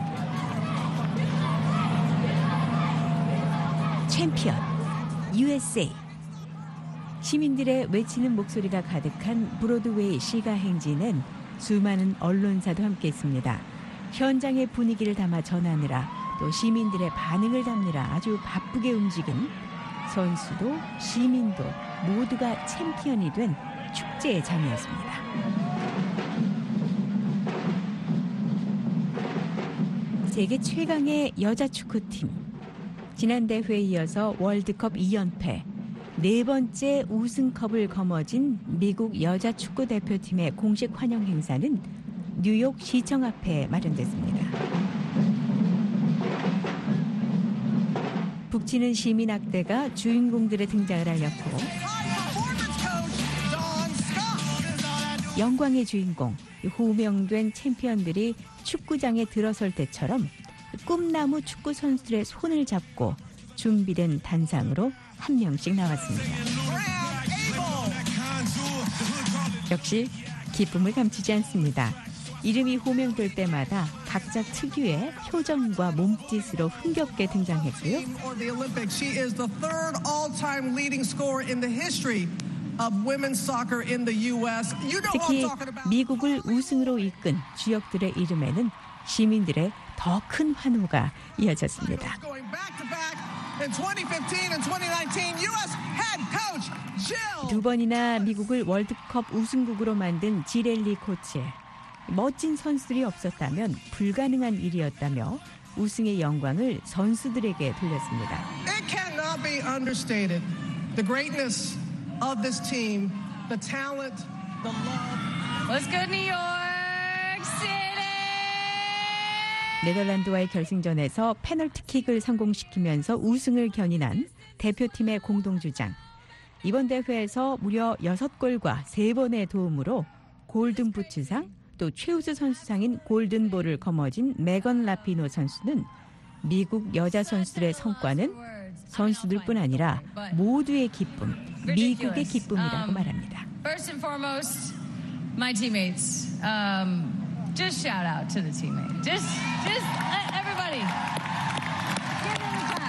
D: 챔피언, 유에스에이. 시민들의 외치는 목소리가 가득한 브로드웨이 시가 행진은 수많은 언론사도 함께했습니다. 현장의 분위기를 담아 전하느라 또 시민들의 반응을 담느라 아주 바쁘게 움직인 선수도 시민도 모두가 챔피언이 된 축제의 장이었습니다. 세계 최강의 여자 축구팀. 지난 대회에 이어서 월드컵 이 연패, 네 번째 우승컵을 거머쥔 미국 여자 축구 대표팀의 공식 환영 행사는 뉴욕 시청 앞에 마련됐습니다. 북치는 시민 악대가 주인공들의 등장을 알렸고 영광의 주인공, 호명된 챔피언들이 축구장에 들어설 때처럼 꿈나무 축구 선수들의 손을 잡고 준비된 단상으로 한 명씩 나왔습니다. 역시 기쁨을 감추지 않습니다. 이름이 호명될 때마다 각자 특유의 표정과 몸짓으로 흥겹게 등장했고요. 특히 미국을 우승으로 이끈 주역들의 이름에는 시민들의 더 큰 환호가 이어졌습니다. 두 번이나 미국을 월드컵 우승국으로 만든 지렐리 코치. 멋진 선수들이 없었다면 불가능한 일이었다며 우승의 영광을 선수들에게 돌렸습니다.
O: It cannot be understated. The greatness of this team, the talent, the love.
L: Let's go, New York City!
D: 네덜란드와의 결승전에서 페널티킥을 성공시키면서 우승을 견인한 대표팀의 공동주장. 이번 대회에서 무려 여섯 골과 세 번의 도움으로 골든부츠상 또 최우수 선수상인 골든볼을 거머쥔 메건 라피노 선수는 미국 여자 선수들의 성과는 선수들뿐 아니라 모두의 기쁨, 미국의 기쁨이라고 말합니다.
L: First and foremost, my teammates. Um, just shout out to the teammates. Just, just let everybody. Give them a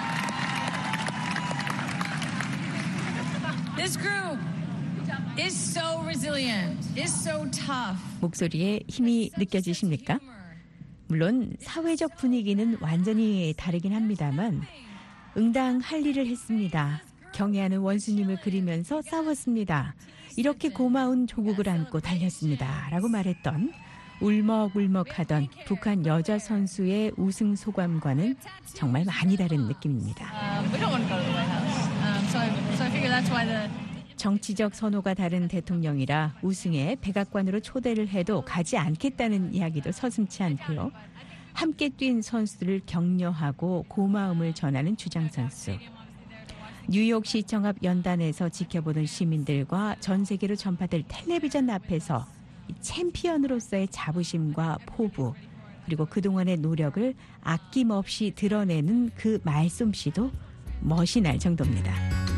L: clap. This group is so resilient. Is so tough.
D: 목소리에 힘이 느껴지십니까? 물론 사회적 분위기는 완전히 다르긴 합니다만 응당할 일을 했습니다. 경애하는 원수님을 그리면서 싸웠습니다. 이렇게 고마운 조국을 안고 달렸습니다. 라고 말했던 울먹울먹하던 북한 여자 선수의 우승 소감과는 정말 많이 다른 느낌입니다.
L: Um, we don't want to go to the White House. Um, so, I, so I figure that's why the
D: 정치적 선호가 다른 대통령이라 우승에 백악관으로 초대를 해도 가지 않겠다는 이야기도 서슴지 않고요. 함께 뛴 선수들을 격려하고 고마움을 전하는 주장 선수. 뉴욕 시청 앞 연단에서 지켜보던 시민들과 전 세계로 전파될 텔레비전 앞에서 챔피언으로서의 자부심과 포부 그리고 그동안의 노력을 아낌없이 드러내는 그 말솜씨도 멋이 날 정도입니다.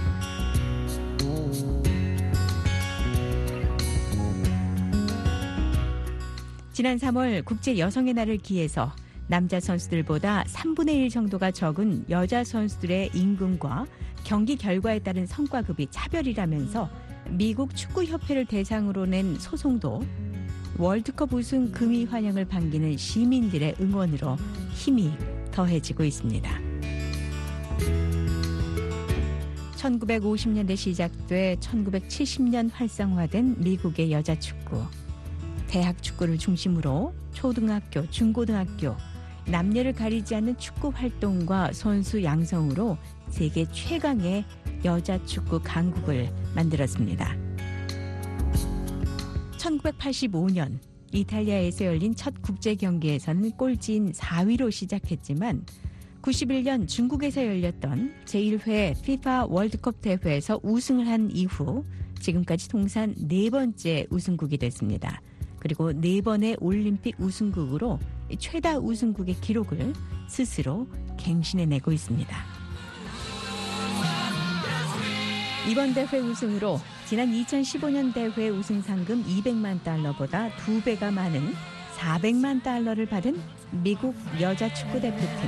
D: 지난 삼월 국제 여성의 날을 기해서 남자 선수들보다 삼분의 일 정도가 적은 여자 선수들의 임금과 경기 결과에 따른 성과급이 차별이라면서 미국 축구협회를 대상으로 낸 소송도 월드컵 우승 금이 환영을 반기는 시민들의 응원으로 힘이 더해지고 있습니다. 천구백오십 년대 시작돼 천구백칠십 년 활성화된 미국의 여자 축구. 대학 축구를 중심으로 초등학교, 중고등학교, 남녀를 가리지 않는 축구 활동과 선수 양성으로 세계 최강의 여자 축구 강국을 만들었습니다. 천구백팔십오 년 이탈리아에서 열린 첫 국제 경기에서는 꼴찌인 사 위로 시작했지만 구십일 년 중국에서 열렸던 제일 회 피파 월드컵 대회에서 우승을 한 이후 지금까지 통산 네 번째 우승국이 됐습니다. 그리고 네 번의 올림픽 우승국으로 최다 우승국의 기록을 스스로 갱신해내고 있습니다. 이번 대회 우승으로 지난 이천십오 년 대회 우승 상금 이백만 달러보다 두 배가 많은 사백만 달러를 받은 미국 여자 축구대표팀.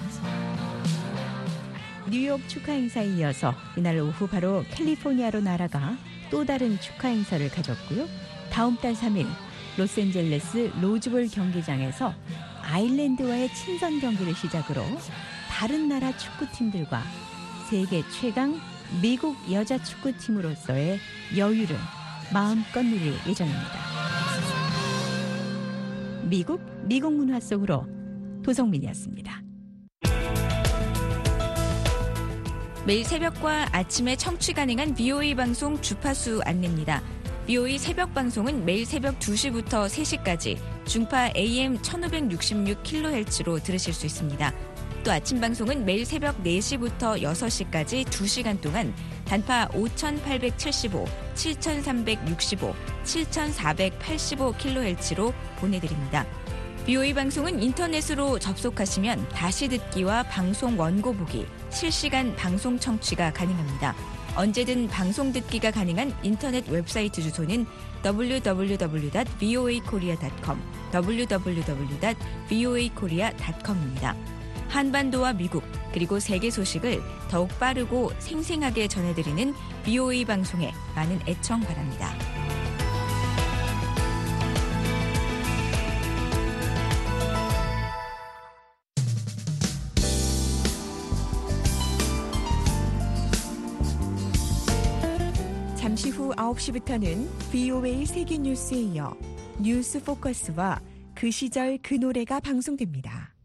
D: 뉴욕 축하 행사에 이어서 이날 오후 바로 캘리포니아로 날아가 또 다른 축하 행사를 가졌고요. 다음 달 삼 일 로스앤젤레스 로즈볼 경기장에서 아일랜드와의 친선 경기를 시작으로 다른 나라 축구팀들과 세계 최강 미국 여자 축구팀으로서의 여유를 마음껏 누릴 예정입니다. 미국, 미국 문화 속으로 도성민이었습니다.
P: 매일 새벽과 아침에 청취 가능한 비오에이 방송 주파수 안내입니다. 비오에이 새벽 방송은 매일 새벽 두 시부터 세 시까지 중파 에이엠 천오백육십육 킬로헤르츠로 들으실 수 있습니다. 또 아침 방송은 매일 새벽 네 시부터 여섯 시까지 두 시간 동안 단파 오천팔백칠십오, 칠천삼백육십오, 칠천사백팔십오 킬로헤르츠로 보내드립니다. 비오에이 방송은 인터넷으로 접속하시면 다시 듣기와 방송 원고 보기, 실시간 방송 청취가 가능합니다. 언제든 방송 듣기가 가능한 인터넷 웹사이트 주소는 더블유 더블유 더블유 닷 브이오에이 코리아 닷 컴, 더블유 더블유 더블유 닷 브이오에이 코리아 닷 컴입니다. 한반도와 미국 그리고 세계 소식을 더욱 빠르고 생생하게 전해드리는 비오에이 방송에 많은 애청 바랍니다.
D: 잠시 후 아홉 시부터는 비오에이 세계뉴스에 이어 뉴스 포커스와 그 시절 그 노래가 방송됩니다.